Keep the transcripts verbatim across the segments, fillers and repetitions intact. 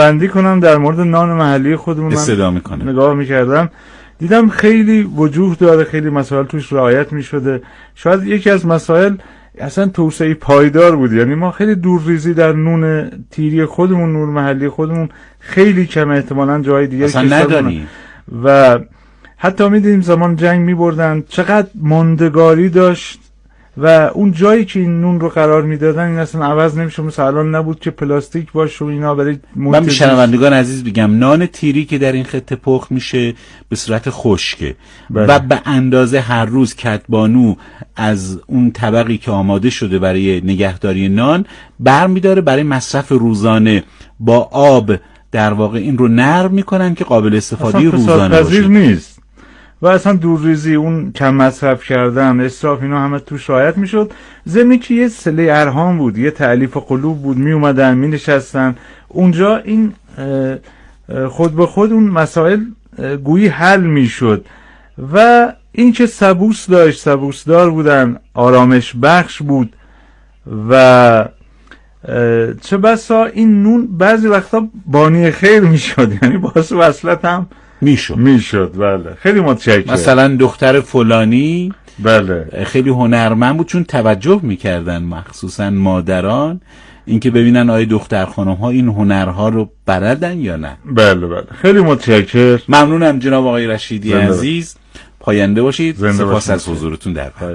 بندی کنم در مورد نان محلی خودمون استفاده میکنه. نگاه میکردم دیدم خیلی وجوه داره، خیلی مسائل توش رعایت میشده. شاید یکی از مسائل اصلا توسعه پایدار بود، یعنی ما خیلی دور ریزی در نون تیری خودمون، نون محلی خودمون خیلی کم، احتمالاً جای دیگه اصلا نداریم. و حتی میدونیم زمان جنگ میبردن چقدر ماندگاری داشت و اون جایی که این نون رو قرار میدادن این اصلا عوض نمیشه، مثلا الان نبود که پلاستیک باشه و اینا برای من به شنوندگان عزیز بگم نان تیری که در این خطه پخت میشه به صورت خشکه و به اندازه هر روز کدبانو از اون طبقی که آماده شده برای نگهداری نان برمیداره برای مصرف روزانه، با آب در واقع این رو نرم میکنن که قابل استفاده روزانه باشه. نیست و اصلا دورریزی، اون کم مصرف کردن، اسراف، اینا همه توش رعایت میشد. ضمن که یه صله ارحام بود، یه تألیف قلوب بود، می اومدن می نشستن اونجا، این خود به خود اون مسائل گویی حل میشد و این که سبوس داشت، سبوسدار بودن، آرامش بخش بود و چه بسا این نون بعضی وقتا بانی خیر میشد، یعنی باعث وصلت هم میشد میشد بله. خیلی متشکرم. مثلا دختر فلانی بله خیلی هنرمند بود، چون توجه میکردن مخصوصا مادران اینکه ببینن آیا دختر خانم ها این هنرها رو بلدن یا نه. بله بله خیلی متشکرم. ممنونم جناب آقای رشیدی عزیز، پاینده باشید. سپاس از حضورتون در برنامه.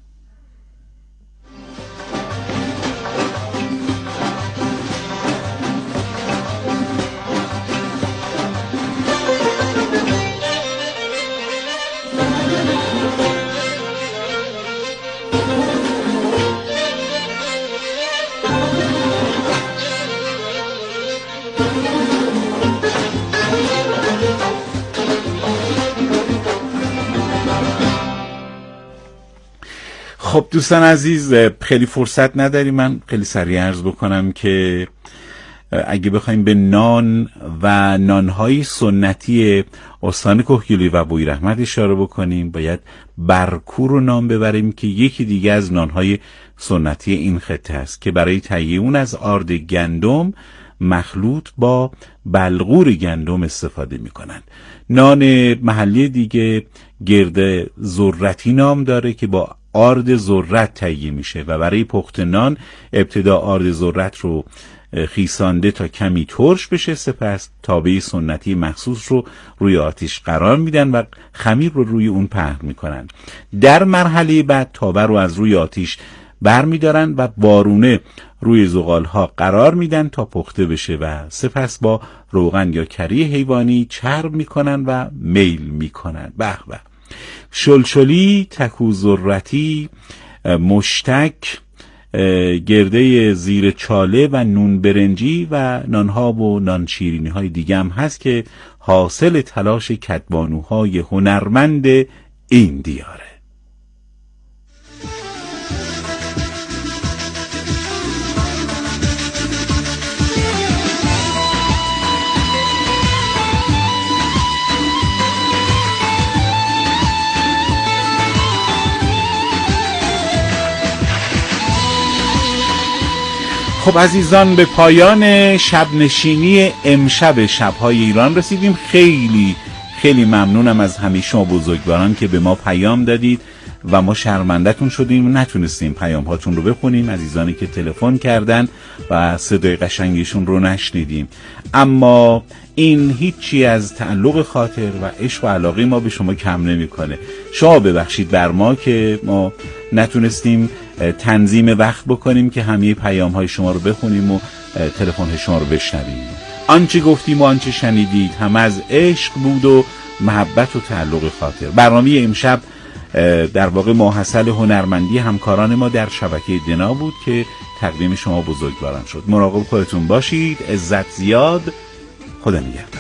خب دوستان عزیز، خیلی فرصت نداریم، من خیلی سریع عرض بکنم که اگه بخوایم به نان و نانهای سنتی استان کهگیلویی و بویراحمد اشاره بکنیم باید برکور رو نام ببریم که یکی دیگه از نانهای سنتی این خطه است که برای تهیه اون از آرد گندم مخلوط با بلغور گندم استفاده میکنن. نان محلی دیگه گرد ذرتی نام داره که با آرد ذرت تهیه میشه و برای پخت نان ابتدا آرد ذرت رو خیسانده تا کمی ترش بشه، سپس تابه سنتی مخصوص رو روی آتش قرار میدن و خمیر رو روی اون پهن میکنن. در مرحله بعد تابه رو از روی آتش بر میدارن و بارونه روی زغال ها قرار میدن تا پخته بشه و سپس با روغن یا کری حیوانی چرب میکنن و میل میکنن. به به. شلشلی، تکو ذرتی، مشتک، گرده زیر چاله و نون برنجی و نانها و نان شیرینی های دیگه هم هست که حاصل تلاش کدبانوهای هنرمند این دیاره. خب عزیزان، به پایان شب نشینی امشب شب‌های ایران رسیدیم. خیلی خیلی ممنونم از همه شما بزرگواران که به ما پیام دادید و ما شرمنده‌تون شدیم نتونستیم پیام هاتون رو بخونیم، عزیزانی که تلفن کردن و صدای قشنگشون رو نشنیدیم، اما این هیچی از تعلق خاطر و عشق و علاقه ما به شما کم نمی‌کنه. شما ببخشید بر ما که ما نتونستیم تنظیم وقت بکنیم که همه پیام های شما رو بخونیم و تلفن شما رو بشنویم. آنچه گفتیم و آنچه شنیدید همه از عشق بود و محبت و تعلق خاطر. برنامه امشب در واقع ماحصل هنرمندی همکاران ما در شبکه دنا بود که تقدیم شما بزرگواران شد. مراقب خودتون باشید. عزت زیاد. خدا نگهدار.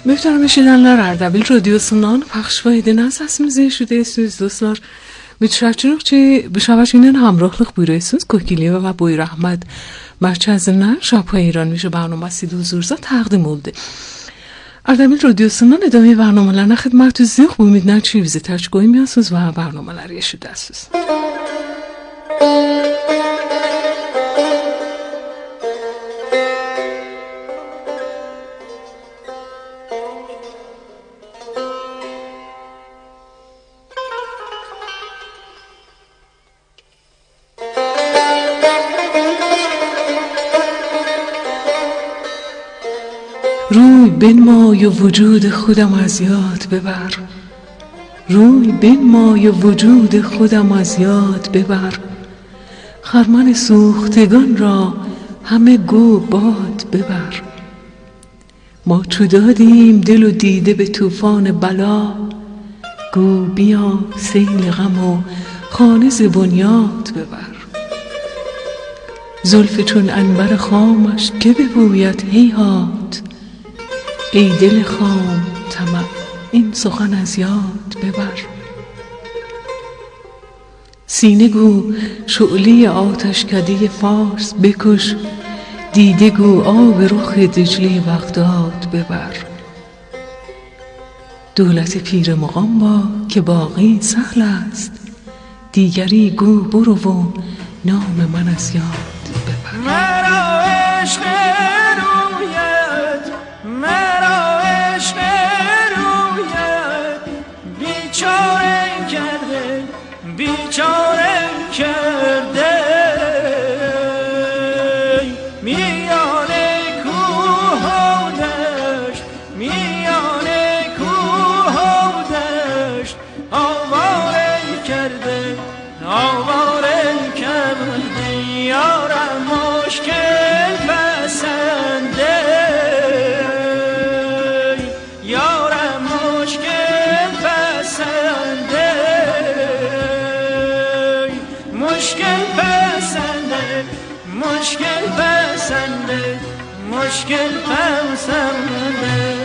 Muhterem Erdebil Radyosu'ndan پخش‌های nasılsınız yaşıyorsunuz dostlar? Mütşehçilik ki bu şabakinin hamrohluk buyuruyorsunuz. Kokiliye ve Buyur Ahmet merkezinden şapka İran میشه برنامه‌سی huzurunuzda تقدیم oldu. Erdebil Radyosu'ndan ادامه برنامه‌larına xidmətinizdəyik. Bu ümidlə ki bizi tərk qoymuyorsunuz və برنامه‌ları yaşayırsınız. روی بنمای و وجود خودم از یاد ببر روی بنمای و وجود خودم از یاد ببر خرمن سوختگان را همه گو باد ببر ما چو دادیم دل و دیده به طوفان بلا گو بیا سیل غم و خانه ز بنیاد ببر زلف چون عنبر خامش که ببوید هیهات ای دل خام طمع این سخن از یاد ببر سینه گو شعله آتشکده فارس بکش دیده گو آب رخ دجله بغداد ببر دولت پیر مغان با که باقی سهل است دیگری گو برو و نام من از یاد ببر مرا عشق رویت مرا عشق رویت بیچاره کرده بیچاره کرده میان کوه و دشت میان کوه و دشت آواره کرده آواره کرده یارم مشکل پسنده یارم مشکل پسنده مشکل پسنده مشکل پسنده مشکل پسنده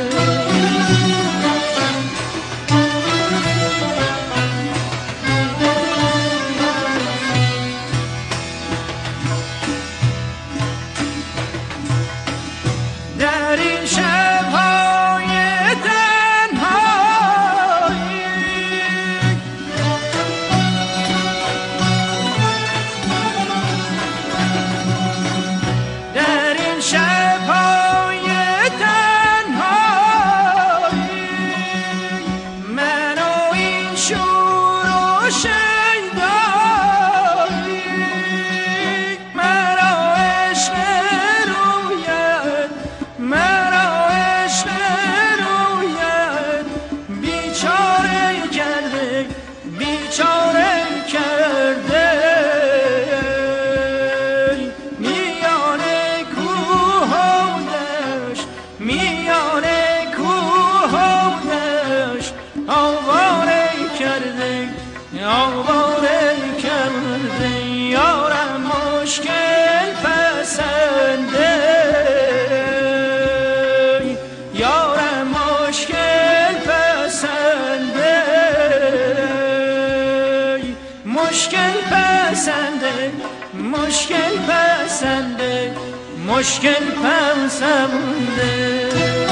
مشکل پسنده مشکل پسنده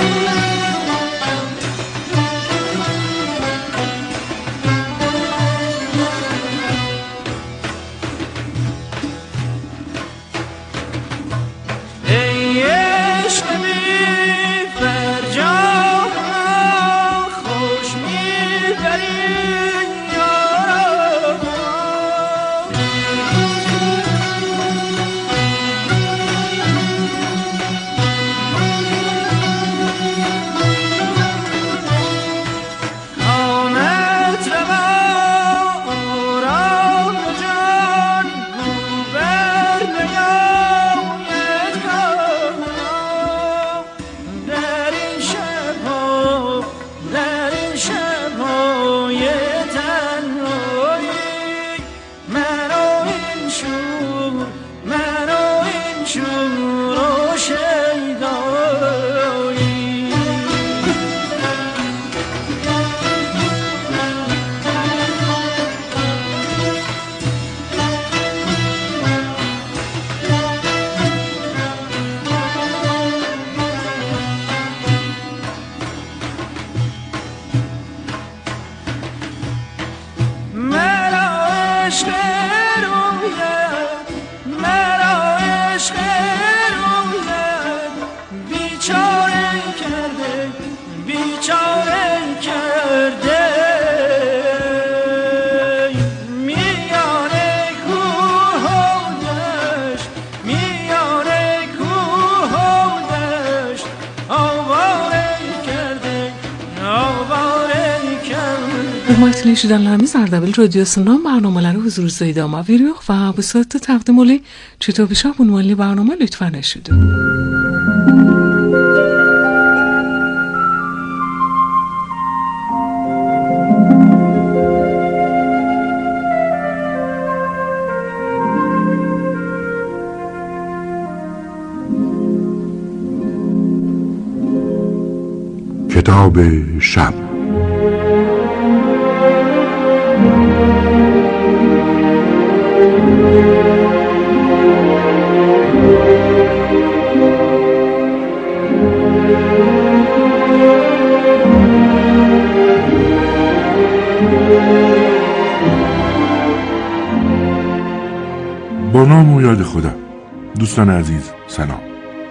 ای عشق بی فرجام خوش می‌بری Hürmetli eşidenlerimiz Ardabil Radyosu'ndan barnameleri huzurunuzda idame veriyor ve bu saatte takdim oluyor Çitap-ı Şah unvanlı barname lütfen eşidin. کتاب شب با نام و یاد خدا. دوستان عزیز سلام.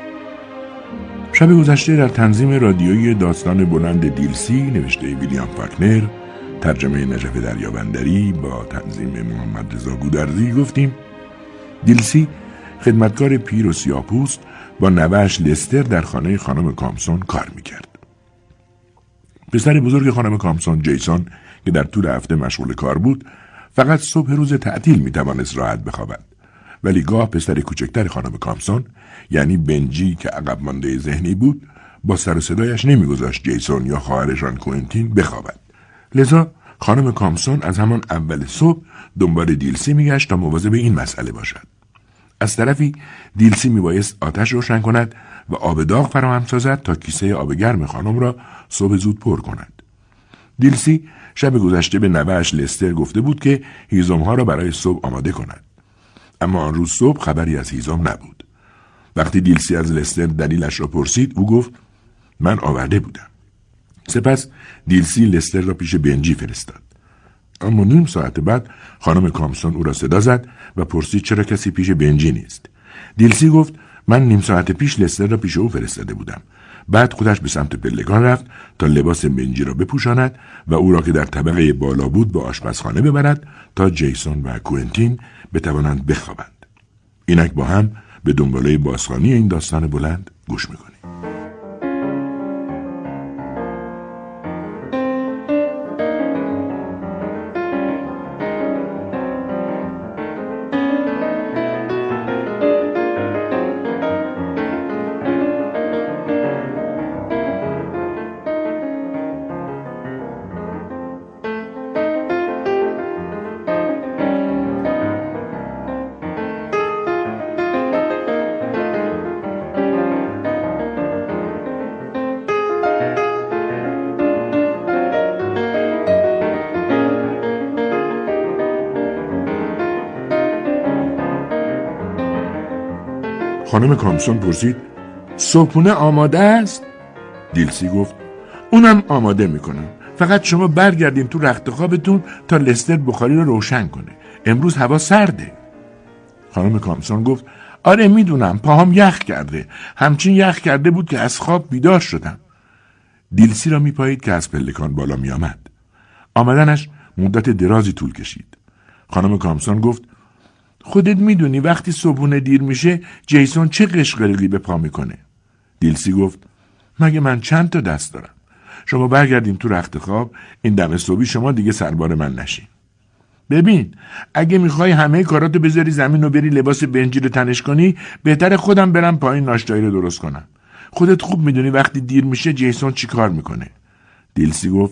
شب گذشته در تنظیم رادیویی داستان بلند دیلسی نوشته ویلیام فاکنر، ترجمه نجف دریابندری با تنظیم محمد رضا گودرزی گفتیم دیلسی خدمتکار پیر و سیاه‌پوست با نوه‌اش لستر در خانه خانم کامسون کار میکرد. پسر بزرگ خانم کامسون جیسون که در طول هفته مشغول کار بود فقط صبح روز تعطیل میتوانست راحت بخوابد، ولی گاه پسر کوچکتر خانم کامسون یعنی بنجی که عقب مانده ذهنی بود با سر و صدایش نمیگذاشت جیسون یا خواهرشان کوئنتین بخوابد. لذا خانم کامسون از همان اول صبح دنبال دیلسی میگشت تا مواظب این مسئله باشد. از طرفی دیلسی میبایست آتش روشن کند و آب داغ فراهم سازد تا کیسه آب گرم خانم را صبح زود پر کند. دیلسی شب گذشته به نوه‌اش لستر گفته بود که هیزم‌ها را برای صبح آماده کند، اما آن روز صبح خبری از هیزم نبود. وقتی دیلسی از لستر دلیلش را پرسید او گفت من آورده بودم. سپس دیلسی لستر را پیش بنجی فرستاد. اما نیم ساعت بعد خانم کامسون او را صدا زد و پرسید چرا کسی پیش بنجی نیست. دیلسی گفت من نیم ساعت پیش لستر را پیش او فرستاده بودم. بعد خودش به سمت پلکان رفت تا لباس بنجی را بپوشاند و او را که در طبقه بالا بود به آشپزخانه ببرد تا جیسون و کوئنتین بتوانند بخوابند. اینک با هم به دنباله بازخوانی این داستان بلند گوش میکنیم. خانم کامسون پرسید صبحونه آماده است؟ دیلسی گفت اونم آماده میکنم، فقط شما برگردین تو رخت خوابتون تا لستر بخاری رو روشن کنه، امروز هوا سرده. خانم کامسون گفت آره میدونم، پاهم یخ کرده، همچین یخ کرده بود که از خواب بیدار شدم. دیلسی را میپایید که از پلکان بالا میآمد. آمدنش مدت درازی طول کشید. خانم کامسون گفت خودت میدونی وقتی صبحونه دیر میشه جیسون چه قشقرقی به پا میکنه. دیلسی گفت مگه من چند تا دست دارم؟ شما برگردین تو رخت خواب، این دم صبحی شما دیگه سربار من نشین. ببین اگه میخوای همه کاراتو بذاری زمین و بری لباس بنجی رو تنش کنی، بهتره خودم برم پایین ناشتایی رو درست کنم. خودت خوب میدونی وقتی دیر میشه جیسون چی کار میکنه. دیلسی گفت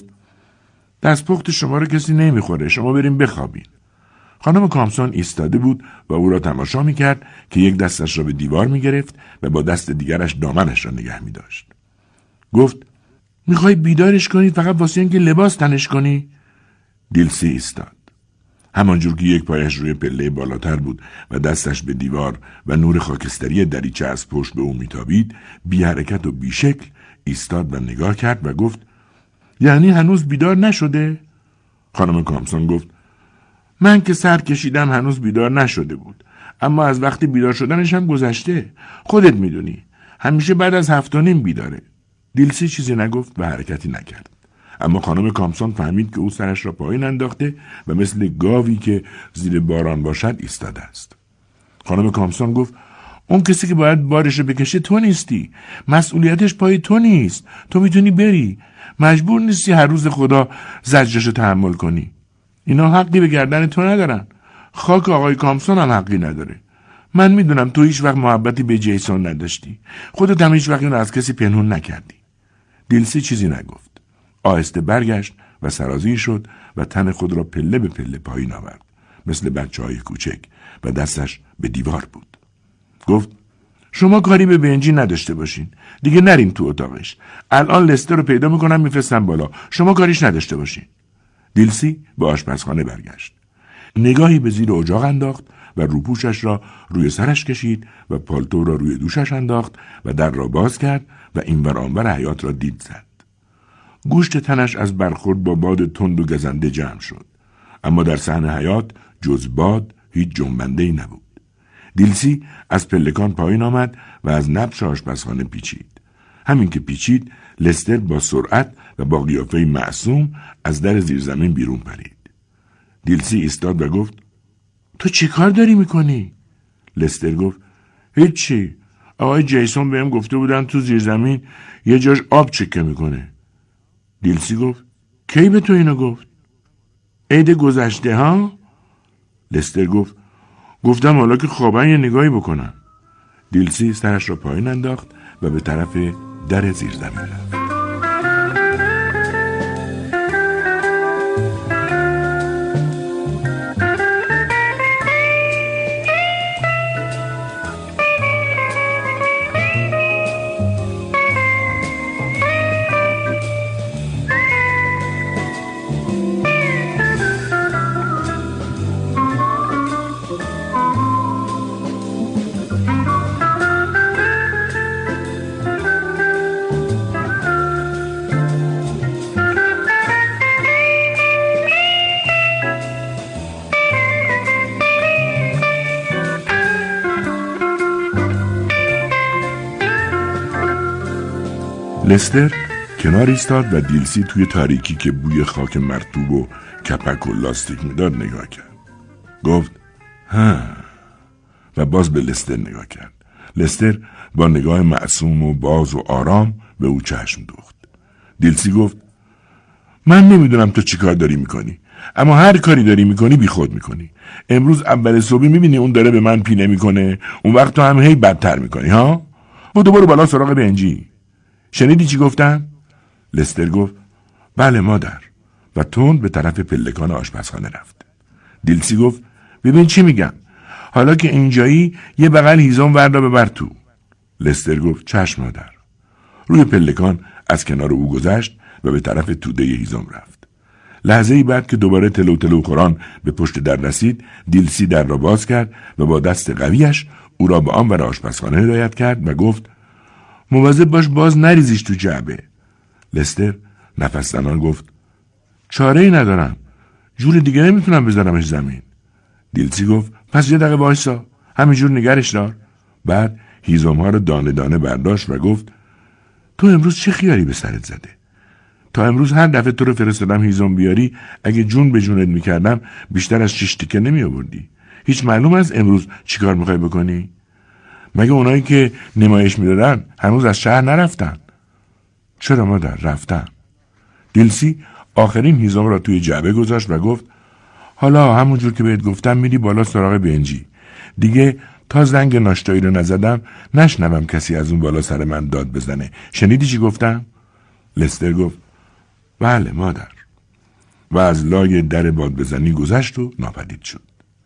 دستپخت شما رو کسی نمیخوره، شما بریم بخوابین. خانم کامسون ایستاده بود و او را تماشا میکرد که یک دستش را به دیوار میگرفت و با دست دیگرش دامنش را نگه میداشت. گفت میخوای بیدارش کنی فقط واسه اینکه لباس تنش کنی؟ دیلسی ایستاد. همانجور که یک پایش روی پله بالاتر بود و دستش به دیوار و نور خاکستری دریچه از پشت به او میتابید، بی حرکت و بی شکل ایستاد و نگاه کرد و گفت یعنی هنوز بیدار نشده؟ خانم کامسون گفت من که سر کشیدم هنوز بیدار نشده بود، اما از وقتی بیدار شدنش هم گذشته. خودت میدونی همیشه بعد از هفت و نیم بیداره. دیلسی چیزی نگفت و حرکتی نکرد، اما خانم کامسون فهمید که او سرش را پایین انداخته و مثل گاوی که زیر باران باشد ایستاده است. خانم کامسون گفت اون کسی که باید بارش رو بکشه تو نیستی، مسئولیتش پای تو نیست، تو میتونی بری. مجبور نیستی هر روز خدا زجرشو تحمل کنی. اینا حقی به گردن تو ندارن. خاک آقای کامسون هم حقی نداره. من میدونم تو هیچ وقت محبتی به جیسون نداشتی. خودت هم هیچ وقت اینو از کسی پنهون نکردی. دیلسی چیزی نگفت. آهسته برگشت و سرازیر شد و تن خود را پله به پله پایین آورد، مثل بچه‌های کوچک، و دستش به دیوار بود. گفت شما کاری به بنجی نداشته باشین. دیگه نریم تو اتاقش. الان لستر رو پیدا میکنم میفرستم بالا. شما کاریش نداشته باشین. دیلسی به آشپزخانه برگشت. نگاهی به زیر اجاق انداخت و روپوشش را روی سرش کشید و پالتو را روی دوشش انداخت و در را باز کرد و اینور آنور حیاط را دید زد. گوشت تنش از برخورد با باد تند و گزنده جمع شد، اما در صحن حیاط جز باد هیچ جنبنده‌ای نبود. دیلسی از پلکان پایین آمد و از نبش آشپزخانه پیچید. همین که پیچید، لستر با سرعت و با قیافه معصوم از در زیرزمین بیرون پرید. دیلسی ایستاد و گفت تو چی کار داری میکنی؟ لستر گفت هیچی. آقای جیسون بهم گفته بودن تو زیرزمین یه جاش آب چکه میکنه. دیلسی گفت کی به تو اینو گفت؟ عید گذشته ها؟ لستر گفت گفتم حالا که خوابن یه نگاهی بکنم. دیلسی سرش را پایین انداخت و به طرف در زیرزمین رفت. لستر کنار ایستاد و دیلسی توی تاریکی که بوی خاک مرطوب و کپک و لاستیک میداد نگاه کرد. گفت ها، و باز به لستر نگاه کرد. لستر با نگاه معصوم و باز و آرام به او چشم دوخت. دیلسی گفت من نمیدونم تو چی کار داری میکنی، اما هر کاری داری میکنی بی خود میکنی. امروز اول صبحی میبینی اون داره به من پینه میکنه، اون وقت تو هم هی بدتر میکنی ها. بودو برو بالا سراغ بنجی. شنیدی چی گفتم؟ لستر گفت بله مادر، و تند به طرف پلکان آشپزخانه رفت. دیلسی گفت ببین چی میگم، حالا که اینجایی یه بغل هیزم وردا ببر تو. لستر گفت چشم مادر. روی پلکان از کنار او گذشت و به طرف توده هیزم رفت. لحظه ای بعد که دوباره تلو تلو قرآن به پشت در رسید، دیلسی در را باز کرد و با دست قویش او را به آن ور آشپزخانه هدایت کرد و گفت مواظب باش باز نریزیش تو جعبه. لستر نفس زنان گفت چاره‌ای ندارم، جور دیگه نمیتونم بذارمش زمین. دیلسی گفت پس یه دقیقه وایسا، همینجور نگرش دار. بعد هیزم‌ها رو دانه دانه برداشت و گفت تو امروز چه خیالی به سرت زده؟ تا امروز هر دفعه تو رو فرستادم هیزم بیاری، اگه جون به جونت میکردم بیشتر از شش تیکه نمی آوردی. هیچ معلوم از امروز چیکار میخوای بکنی؟ مگه اونایی که نمایش میدادن هنوز از شهر نرفتن؟ چرا مادر رفتن؟ دیلسی آخرین هیزم را توی جعبه گذاشت و گفت حالا همونجور که بهت گفتم میری بالا سراغ بنجی. دیگه تا زنگ ناشتایی رو نزدم نشنوم کسی از اون بالا سر من داد بزنه. شنیدی چی گفتم؟ لستر گفت بله مادر، و از لای در باد بزنی گذشت و ناپدید شد.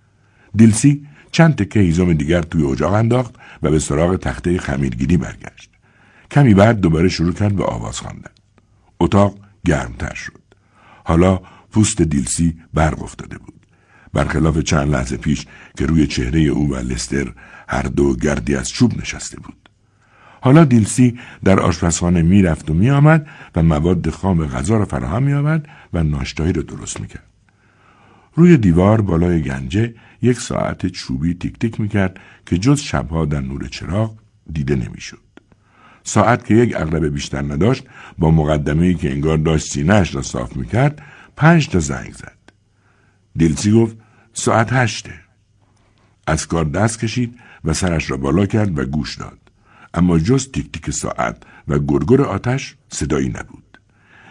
دیلسی چند تکه هیزم دیگر توی اجاق انداخت و به سراغ تخته خمیرگیری برگشت. کمی بعد دوباره شروع کرد به آواز خواندن. اتاق گرمتر شد. حالا پوست دیلسی برق افتاده بود، برخلاف چند لحظه پیش که روی چهره او و لستر هر دو گردی از چوب نشسته بود. حالا دیلسی در آشپزخانه می رفت و می آمد و مواد خام غذا را فراهم می آورد و ناشتایی را درست می کرد. روی دیوار بالای گنجه یک ساعت چوبی تیک تیک می کرد که جز شبها در نور چراغ دیده نمی شد. ساعت که یک عقرب بیشتر نداشت، با مقدمه‌ای که انگار داشت سینه‌اش را صاف می کرد، پنج تا زنگ زد. دیلسی گفت ساعت هشته. از کار دست کشید و سرش را بالا کرد و گوش داد، اما جز تیک تیک ساعت و گرگر آتش صدایی نبود.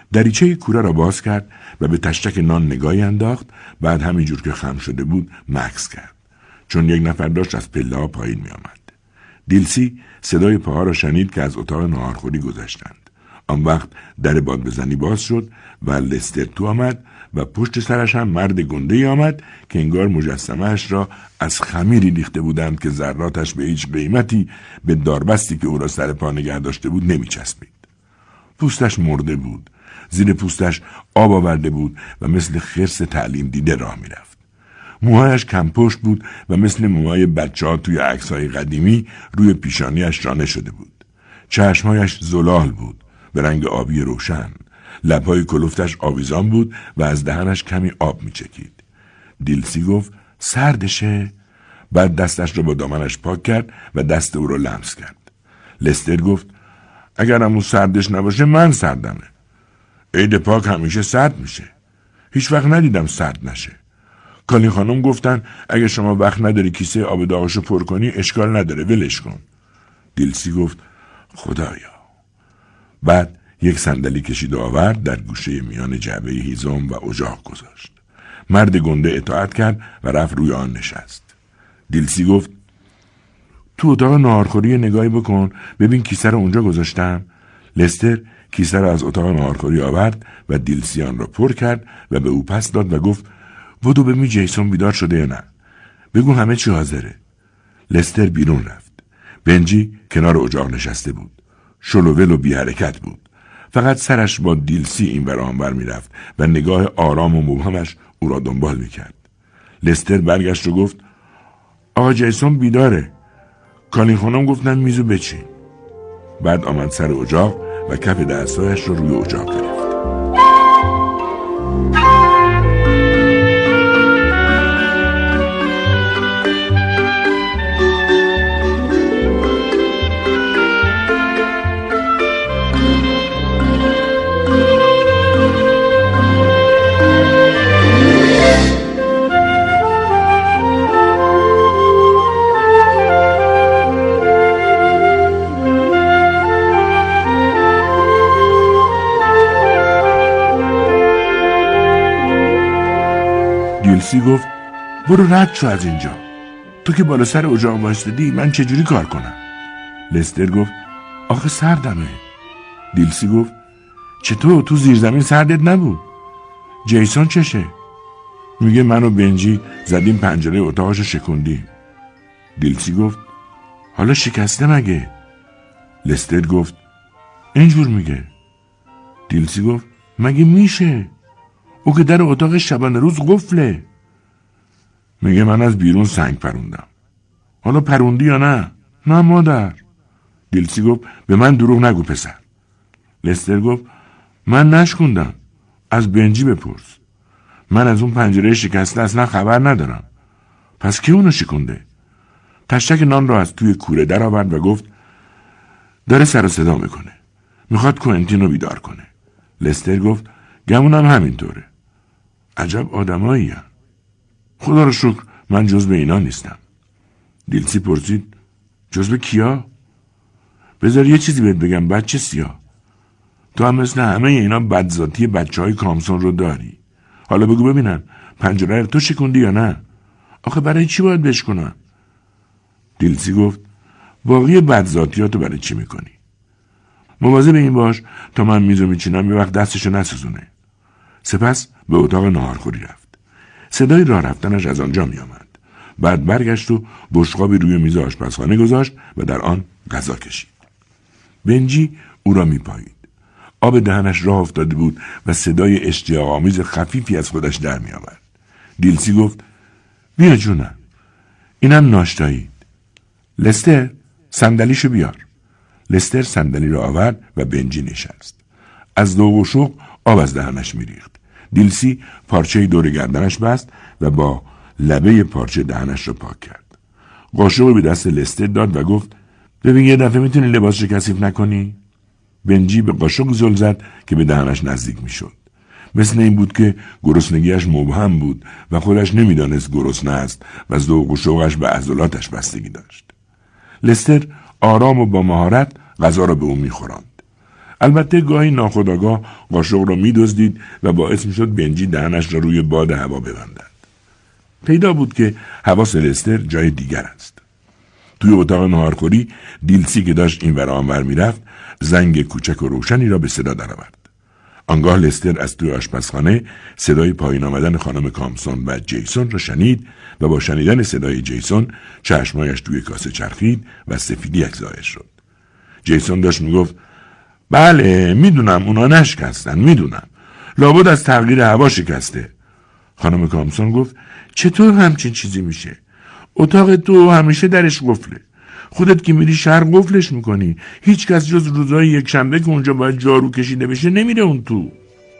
دریچه کوره را باز کرد و به تشتک نان نگاهی انداخت. بعد همینجور که خم شده بود مکث کرد، چون یک نفر داشت از پله ها پایین می آمد. دیلسی صدای پاها را شنید که از اتاق ناهارخوری گذشتند. آن وقت در باد بزنی باز شد و لستر تو آمد و پشت سرش هم مرد گنده‌ای آمد که انگار مجسمه‌اش را از خمیری ریخته بودند که ذراتش به هیچ قیمتی به داربستی که او را سر پا نگه داشته بود نمی‌چسبید. پوستش مرده بود، زیر پوستش آب آورده بود و مثل خرس تعلیم دیده راه می‌رفت. موهایش کم پشت بود و مثل موهای بچه‌ها توی عکس‌های قدیمی روی پیشانیش رانه شده بود. چشمهایش زلال بود، به رنگ آبی روشن. لب‌های کلفتش آویزان بود و از دهنش کمی آب می‌چکید. دیلسی گفت سردشه. بعد دستش را با دامنش پاک کرد و دست او را لمس کرد. لستر گفت اگر همون سردش نباشه من سردمه. عید پاک همیشه سرد میشه. هیچ وقت ندیدم سرد نشه. کالین خانم گفتن اگه شما وقت نداری کیسه آب داغشو پر کنی اشکال نداره، ولش کن. دیلسی گفت خدایا. بعد یک صندلی کشید و آورد در گوشه میان جعبه هیزم و اجاق گذاشت. مرد گنده اطاعت کرد و رفت روی آن نشست. دیلسی گفت تو اتاق ناهارخوری نگاهی بکن ببین کیسه رو اونجا گذاشتم. لستر کیسه رو از اتاق ناهارخوری آورد و دیلسی آن را پر کرد و به او پس داد و گفت بودو ببین جیسون بیدار شده یا نه. بگو همه چی حاضره. لستر بیرون رفت. بنجی کنار اجاق نشسته بود. شلوول و بی حرکت بود. فقط سرش با دیلسی این ور آن ور می رفت و نگاه آرام و مبهمش او را دنبال می کرد. لستر برگشت و گفت آقا جیسون بیداره. کالین خانم گفتن میزو بچین. بعد آمد سر اجاق و کف دستایش رو روی اجاق گرفت. دیلسی گفت برو رد شو از اینجا. تو که بالا سر اجاق وایستادی من چجوری کار کنم؟ لستر گفت آخه سردمه. دیلسی گفت چطور تو زیر زمین سردت نبود؟ جیسون چشه؟ میگه من و بنجی زدیم پنجره اتاقشو شکوندیم. دیلسی گفت حالا شکسته مگه؟ لستر گفت اینجور میگه. دیلسی گفت مگه میشه؟ او که در اتاق شبانه روز قفله. میگه من از بیرون سنگ پروندم. حالا پروندی یا نه؟ نه مادر. دیلسی گفت به من دروغ نگو پسر. لستر گفت من نشکوندم. از بنجی بپرس. من از اون پنجره شکسته اصلا خبر ندارم. پس کی اونو شکونده؟ تشتک نان را از توی کوره در آورد و گفت داره سر و صدا میکنه. میخواد کوئنتین رو بیدار کنه. لستر گفت گمونم همینطوره. عجب آدمایی هم. خدا رو شکر من جزو اینا نیستم. دیلسی پرسید جزو کیا؟ بذار یه چیزی بهت بگم بچه سیاه. تو هم مثل همه اینا بدذاتی بچه های کامسون رو داری. حالا بگو ببینم پنجره رو تو شکوندی یا نه؟ آخه برای چی باید بشکنم؟ دیلسی گفت باقی بدذاتیاتو برای چی میکنی؟ مواظب این باش تا من میزو میچینم یه وقت دستشو نسوزونه. سپس به اتاق ناهارخوری رفت. صدای راه رفتنش از آنجا می آمد. بعد برگشت و بشقابی روی میز آشپزخانه گذاشت و در آن غذا کشید. بنجی او را می پایید. آب دهنش راه افتاده بود و صدای اشتیاق‌آمیز خفیفی از خودش در می آورد. دیلسی گفت بیا جونم. اینم ناشتایی. لستر صندلیشو بیار. لستر صندلی را آورد و بنجی نشست. از ذوق و شوق آب از دهنش می ریخت. دیلسی پارچه دور گردنش بست و با لبه پارچه دهنش را پاک کرد. قاشق به دست لستر داد و گفت ببین یه دفعه میتونی لباسشو کثیف نکنی؟ بنجی به قاشق زل زد که به دهنش نزدیک میشد. مثل این بود که گرسنگیش مبهم بود و خودش نمیدانست گرسنه است و ذوق و شوقش به عضلاتش بستگی داشت. لستر آرام و با مهارت غذا را به او میخوراند. البته گاهی ناخودآگاه قاشق را می‌دزدید و باعث می‌شد بنجی دهنش را روی باد هوا ببندد. پیدا بود که حواس لستر جای دیگر است. توی اتاق ناهارخوری دیلسی که داشت این ور آنور میرفت زنگ کوچک و روشنی را به صدا درآورد. آنگاه لستر از توی آشپزخانه صدای پایین آمدن خانم کامسون و جیسون را شنید و با شنیدن صدای جیسون چشمایش توی کاسه چرخید و سفیدیک ظاهر شد. جیسون داشت میگفت بله میدونم اونا نشکستن، میدونم لابد از تغییر هوا شکسته. خانم کامسون گفت چطور همچین چیزی میشه؟ اتاق تو همیشه درش قفله، خودت که میری شهر قفلش میکنی، هیچ کس جز روزهای یک شنبه که اونجا باید جارو کشیده بشه نمیره اون تو.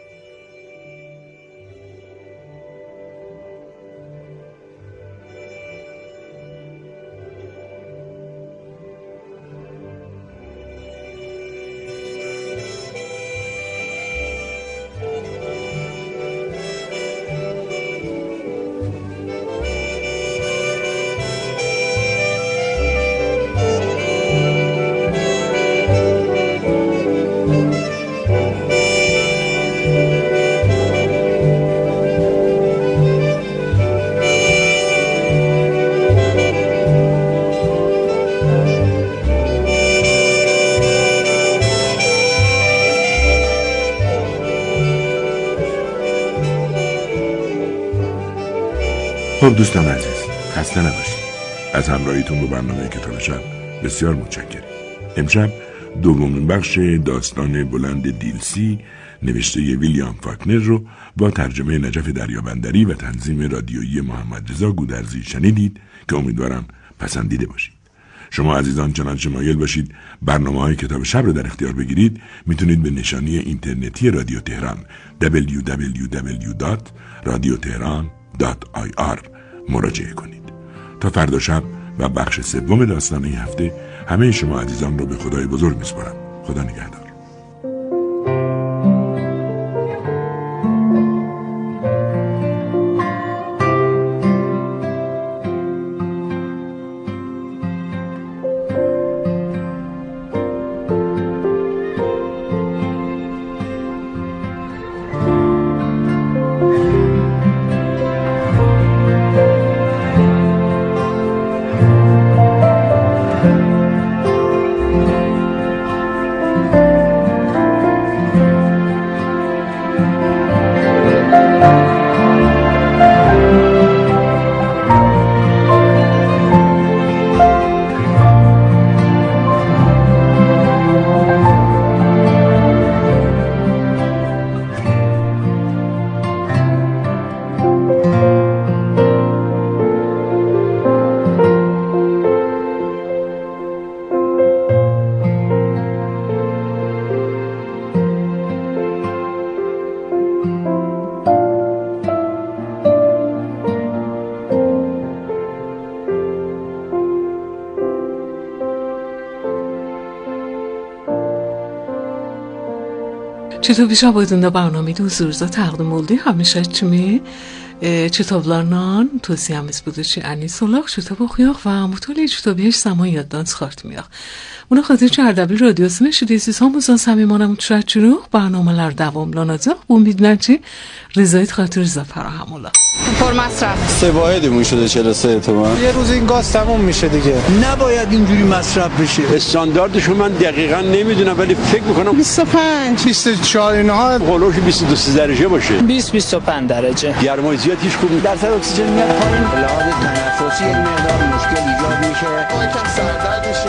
خب دوستان عزیز، خسته نباشید. از همراهیتون به برنامه کتاب شب بسیار متشکرم. امشب دومین بخش داستان بلند دیلسی نوشته ویلیام فاکنر رو با ترجمه نجف دریابندری و تنظیم رادیویی محمد رضا گودرزی شنیدید که امیدوارم پسندیده باشید. شما عزیزان چنانچه مایل باشید برنامه‌های کتاب شب رو در اختیار بگیرید، میتونید به نشانی اینترنتی رادیو تهران دبلیو دبلیو دبلیو دات رادیو تهران دات آی آر مراجعه کنید. تا فردا شب و بخش سوم داستان این هفته همه شما عزیزان رو به خدای بزرگ میسپارم. خدا نگهدار. Kitap Şaboyduğunda barnameyi huzurda təqdim oldu. Həmişə kimi e, kitablarla tövsiyemiz budur ki, əni solaq kitab oxuyaq və mütaliə kitabı heç zaman yaddan çıxartmayaq. Buna xatir ki, Ərdəbil radiosu eşidirsiniz. Hamınızdan səmimanəm mütşəkkiririk. Barnamələr davamlanacaq. Ümidlər ki, رضایت خاطر فراهم ola. پرمصرف سه واحدمون شده چهل و سه تومن. یه روز این گاز تموم میشه دیگه. نباید اینجوری مصرف بشه. استانداردشو من دقیقاً نمیدونم ولی فکر میکنم بیست و پنج بیست و چهار اینها هولوش بیست و دو درجه باشه. بیست بیست و پنج درجه. گرمای زیاد هیچ خوب نیست. درصد اکسیژن میاد پایین. لحاظ تنفسی یک مقدار مشکل ایجاد میشه. یکم سردرد میشه.